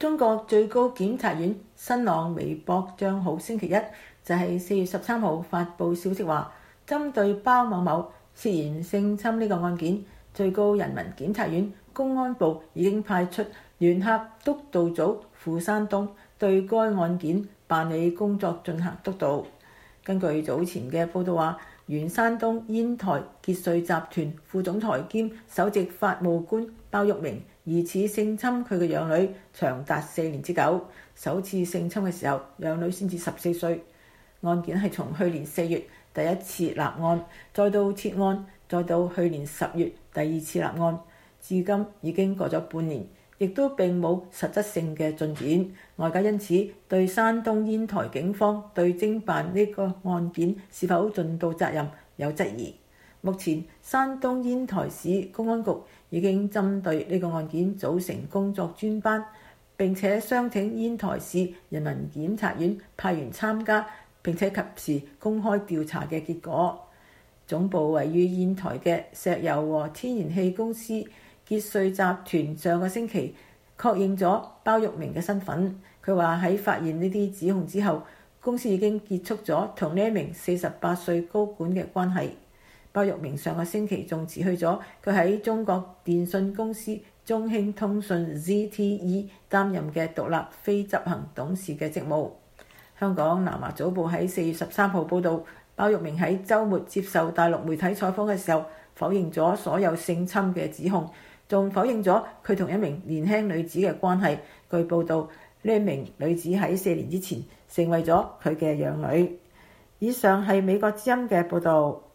中國最高檢察院新浪微博帳號星期一就係4月13號發布消息話，針對包某某涉嫌性侵呢個案件，最高人民檢察院公安部已經派出聯合督導組赴山東對該案件辦理工作進行督導。根據早前嘅報道話，原山東煙台傑瑞集團副總裁兼首席法務官包玉明疑似性侵佢嘅養女長達4年之久，首次性侵嘅時候養女先至14歲。案件係從去年4月第一次立案，再到撤案，再到去年10月第二次立案，至今已經過咗半年，亦都並冇實質性嘅進展。外界因此對山東煙台警方對偵辦呢個案件是否盡到責任有質疑。目前山東煙台市公安局已經針對呢個案件組成工作專班，並且商請煙台市人民檢察院派員參加，並且及時公開調查嘅結果。總部位於煙台嘅石油和天然氣公司傑瑞集團上個星期確認咗包玉明嘅身份。佢話喺發現呢啲指控之後，公司已經結束咗同呢一名48歲高管嘅關係。包玉明上個星期仲辭去咗佢喺中國電信公司中興通訊 ZTE 擔任嘅獨立非執行董事嘅職務。香港南華早報喺4月13號報導，包玉明喺週末接受大陸媒體採訪嘅時候，否認咗所有性侵嘅指控，仲否認咗佢同一名年輕女子嘅關係。據報道，呢一名女子喺4年之前成為咗佢嘅養女。以上係美國之音嘅報導。